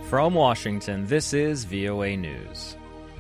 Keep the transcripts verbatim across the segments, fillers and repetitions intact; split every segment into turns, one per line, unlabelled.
From Washington, this is V O A News.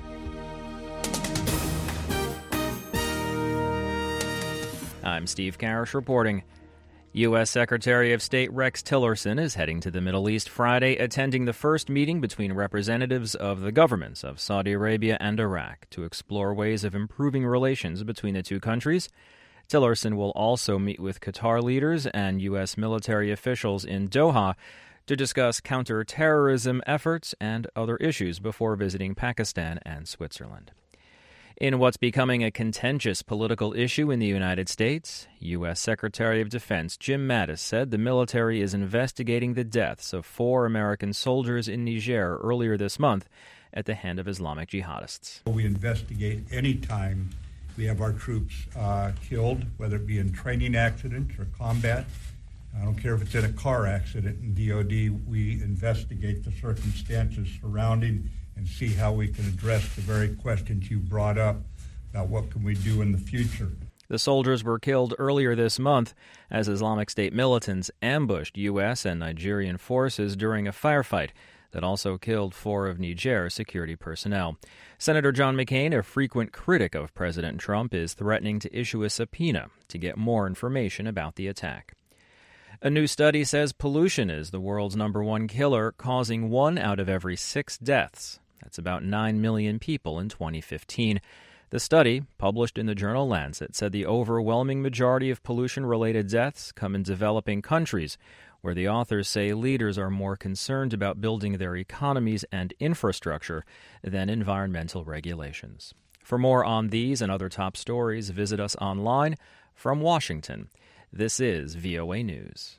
I'm Steve Karish reporting. U S. Secretary of State Rex Tillerson is heading to the Middle East Friday, attending the first meeting between representatives of the governments of Saudi Arabia and Iraq to explore ways of improving relations between the two countries. Tillerson will also meet with Qatar leaders and U S military officials in Doha to discuss counterterrorism efforts and other issues before visiting Pakistan and Switzerland. In what's becoming a contentious political issue in the United States, U S. Secretary of Defense Jim Mattis said the military is investigating the deaths of four American soldiers in Niger earlier this month at the hand of Islamic jihadists.
We investigate any time we have our troops uh, killed, whether it be in training accidents or combat. I don't care if it's in a car accident in D O D, we investigate the circumstances surrounding and see how we can address the very questions you brought up about what can we do in the future.
The soldiers were killed earlier this month as Islamic State militants ambushed U S and Nigerian forces during a firefight that also killed four of Niger's security personnel. Senator John McCain, a frequent critic of President Trump, is threatening to issue a subpoena to get more information about the attack. A new study says pollution is the world's number one killer, causing one out of every six deaths. That's about nine million people in twenty fifteen. The study, published in the journal Lancet, said the overwhelming majority of pollution-related deaths come in developing countries, where the authors say leaders are more concerned about building their economies and infrastructure than environmental regulations. For more on these and other top stories, visit us online. From Washington, this is V O A News.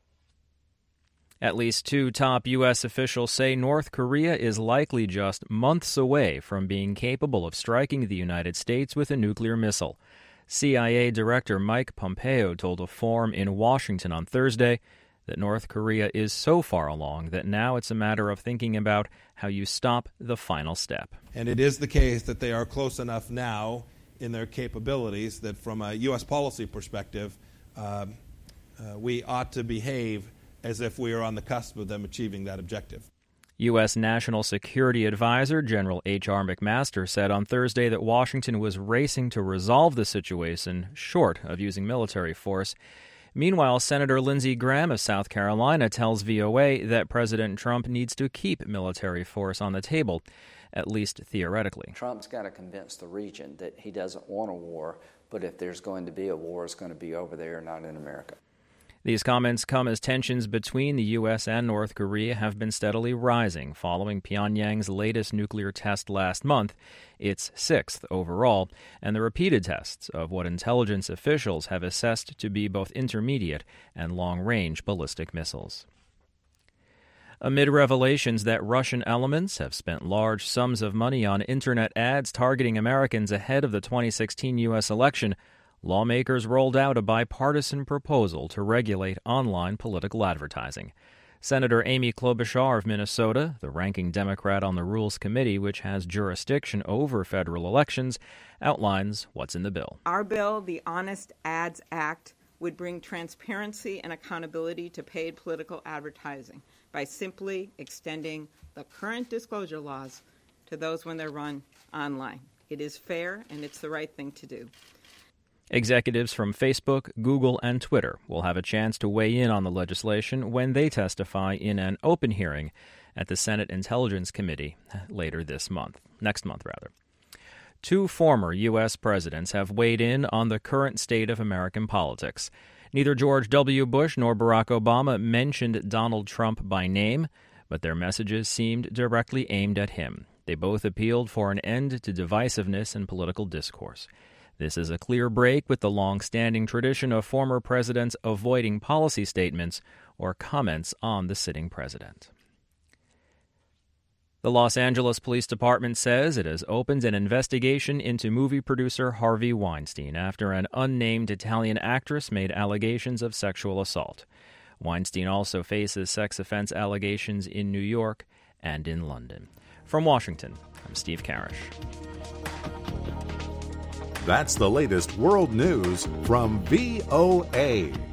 At least two top U S officials say North Korea is likely just months away from being capable of striking the United States with a nuclear missile. C I A Director Mike Pompeo told a forum in Washington on Thursday that North Korea is so far along that now it's a matter of thinking about how you stop the final step.
And it is the case that they are close enough now in their capabilities that from a U S policy perspective, uh, uh, we ought to behave as if we are on the cusp of them achieving that objective.
U S. National Security Advisor General H R. McMaster said on Thursday that Washington was racing to resolve the situation short of using military force. Meanwhile, Senator Lindsey Graham of South Carolina tells V O A that President Trump needs to keep military force on the table, at least theoretically.
Trump's got to convince the region that he doesn't want a war, but if there's going to be a war, it's going to be over there, not in America.
These comments come as tensions between the U S and North Korea have been steadily rising following Pyongyang's latest nuclear test last month, its sixth overall, and the repeated tests of what intelligence officials have assessed to be both intermediate and long-range ballistic missiles. Amid revelations that Russian elements have spent large sums of money on Internet ads targeting Americans ahead of the twenty sixteen U S election, lawmakers rolled out a bipartisan proposal to regulate online political advertising. Senator Amy Klobuchar of Minnesota, the ranking Democrat on the Rules Committee, which has jurisdiction over federal elections, outlines what's in the bill.
Our bill, the Honest Ads Act, would bring transparency and accountability to paid political advertising by simply extending the current disclosure laws to those when they're run online. It is fair, and it's the right thing to do.
Executives from Facebook, Google, and Twitter will have a chance to weigh in on the legislation when they testify in an open hearing at the Senate Intelligence Committee later this month, next month rather. Two former U S presidents have weighed in on the current state of American politics. Neither George W. Bush nor Barack Obama mentioned Donald Trump by name, but their messages seemed directly aimed at him. They both appealed for an end to divisiveness in political discourse. This is a clear break with the long-standing tradition of former presidents avoiding policy statements or comments on the sitting president. The Los Angeles Police Department says it has opened an investigation into movie producer Harvey Weinstein after an unnamed Italian actress made allegations of sexual assault. Weinstein also faces sex offense allegations in New York and in London. From Washington, I'm Steve Karish.
That's the latest world news from V O A.